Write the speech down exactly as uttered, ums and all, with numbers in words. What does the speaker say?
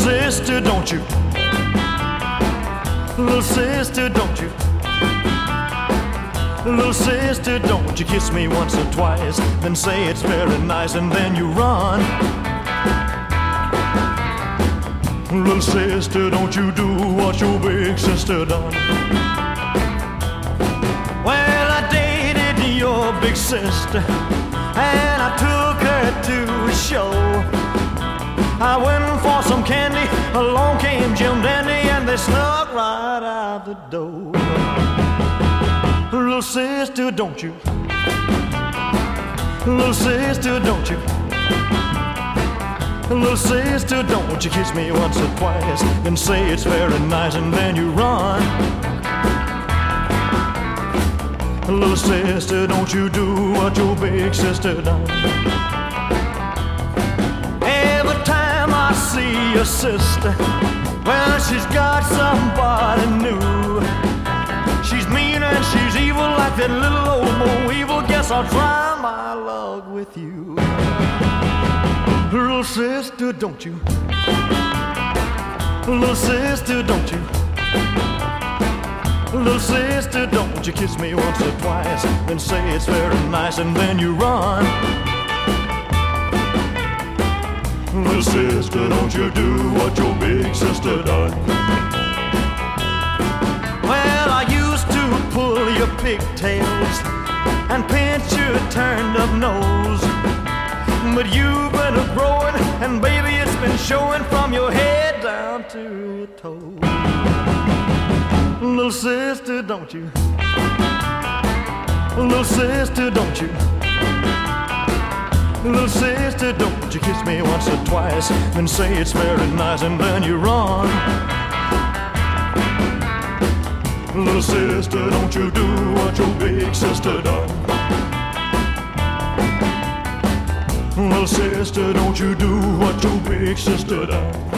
sister, don't you? Little sister, don't you? Little sister, don't you kiss me once or twice, then say it's very nice, and then you run. Little sister, don't you do what your big sister done. Well, I dated your big sister, and I took her to a show. I went for some candy, along came Jim Dandy, and they snuck right out the door. Little sister, don't you? Little sister, don't you? Little sister, don't you kiss me once or twice, then say it's very nice, and then you run. Little sister, don't you do what your big sister done. Every time I see your sister, well, she's got somebody new. She's mean and she's evil like that little old Bo Evil. Guess I'll try my luck with you. Little sister, don't you? Little sister, don't you? Little sister, don't you kiss me once or twice, then say it's very nice, and then you run. Little sister, don't you do what your big sister done. Well, I used to pull your pigtails and pinch your turned up nose, but you've been a growing, and baby, it's been showing from your head down to your toes. Little sister, don't you? Little sister, don't you? Little sister, don't you kiss me once or twice, then say it's very nice, and then you run. Little sister, don't you do what your big sister done. Little sister, don't you do what your big sister done.